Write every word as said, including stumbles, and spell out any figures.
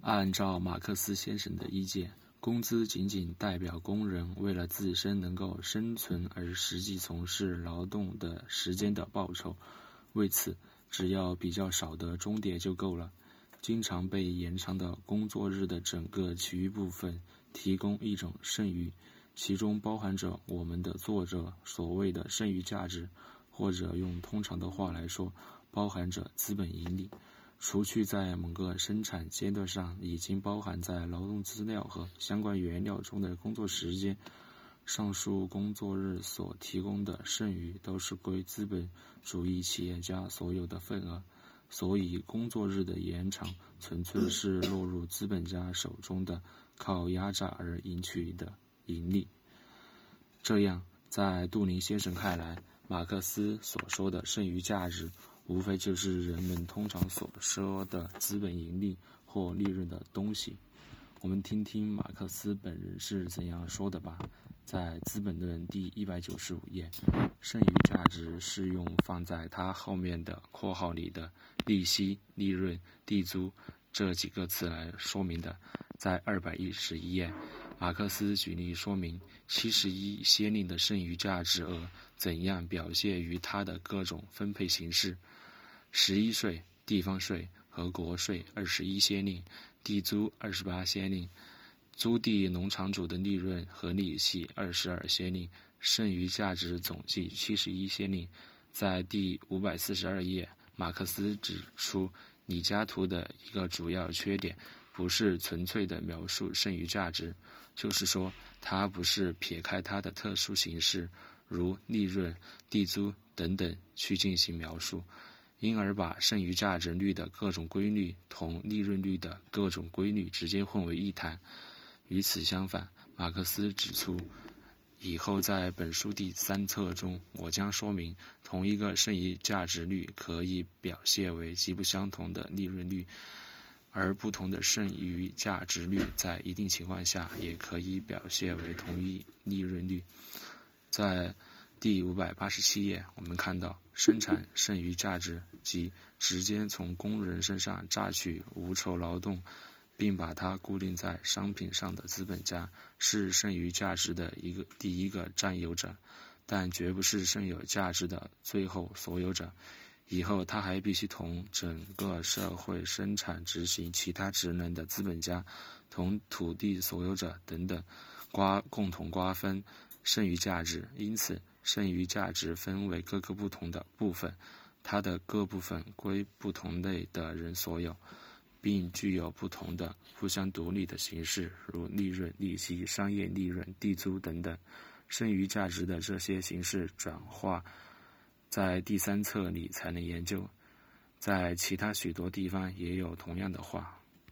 按照马克思先生的意见，工资仅仅代表工人为了自身能够生存而实际从事劳动的时间的报酬，为此只要比较少的钟点就够了。经常被延长的工作日的整个其余部分提供一种剩余，其中包含着我们的作者所谓的剩余价值，或者用通常的话来说，包含着资本盈利。除去在某个生产阶段上已经包含在劳动资料和相关原料中的工作时间，上述工作日所提供的剩余都是归资本主义企业家所有的份额，所以工作日的延长纯粹是落入资本家手中的靠压榨而赢取的盈利。这样，在杜宁先生看来，马克思所说的剩余价值无非就是人们通常所说的资本盈利或利润的东西。我们听听马克思本人是怎样说的吧。在《资本论》第一百九十五页，剩余价值是用放在它后面的括号里的利息、利润、地租这几个词来说明的。在二百一十一页，马克思举例说明七十一先令的剩余价值额怎样表现于它的各种分配形式。十一税、地方税和国税二十一先令，地租二十八先令，租地农场主的利润和利息二十二先令，剩余价值总计七十一先令。在第五百四十二页，马克思指出李嘉图的一个主要缺点不是纯粹的描述剩余价值，就是说它不是撇开它的特殊形式，如利润、地租等等去进行描述，因而把剩余价值率的各种规律同利润率的各种规律直接混为一谈。与此相反，马克思指出，以后在本书第三册中，我将说明同一个剩余价值率可以表现为极不相同的利润率，而不同的剩余价值率在一定情况下也可以表现为同一利润率。在第五百八十七页，我们看到生产剩余价值即直接从工人身上榨取无酬劳动并把它固定在商品上的资本家是剩余价值的一个第一个占有者，但绝不是剩有价值的最后所有者。以后他还必须同整个社会生产执行其他职能的资本家同土地所有者等等瓜共同瓜分剩余价值。因此剩余价值分为各个不同的部分，它的各部分归不同类的人所有，并具有不同的互相独立的形式，如利润、利息、商业利润、地租等等。剩余价值的这些形式转化在第三册里才能研究，在其他许多地方也有同样的话。